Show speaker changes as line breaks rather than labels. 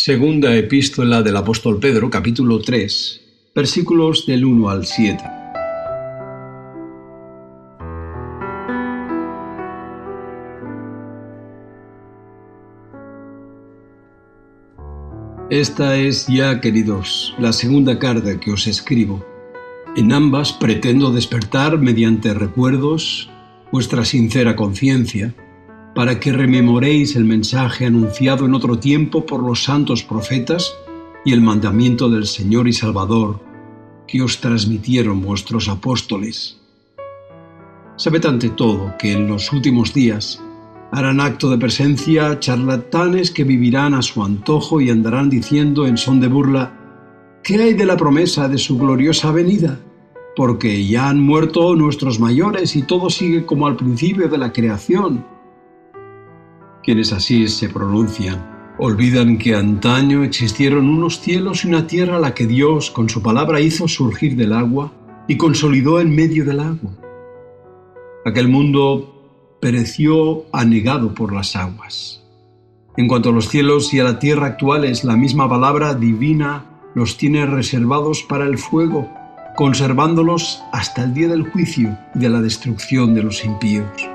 Segunda epístola del apóstol Pedro, capítulo 3, versículos del 1 al 7. Esta es ya, queridos, la segunda carta que os escribo. En ambas pretendo despertar mediante recuerdos vuestra sincera conciencia, para que rememoréis el mensaje anunciado en otro tiempo por los santos profetas y el mandamiento del Señor y Salvador que os transmitieron vuestros apóstoles. Sabed ante todo que en los últimos días harán acto de presencia charlatanes que vivirán a su antojo y andarán diciendo en son de burla: ¿qué hay de la promesa de su gloriosa venida? Porque ya han muerto nuestros mayores y todo sigue como al principio de la creación. Quienes así se pronuncian olvidan que antaño existieron unos cielos y una tierra a la que Dios con su palabra hizo surgir del agua y consolidó en medio del agua. Aquel mundo pereció anegado por las aguas. En cuanto a los cielos y a la tierra actuales, la misma palabra divina los tiene reservados para el fuego, conservándolos hasta el día del juicio y de la destrucción de los impíos.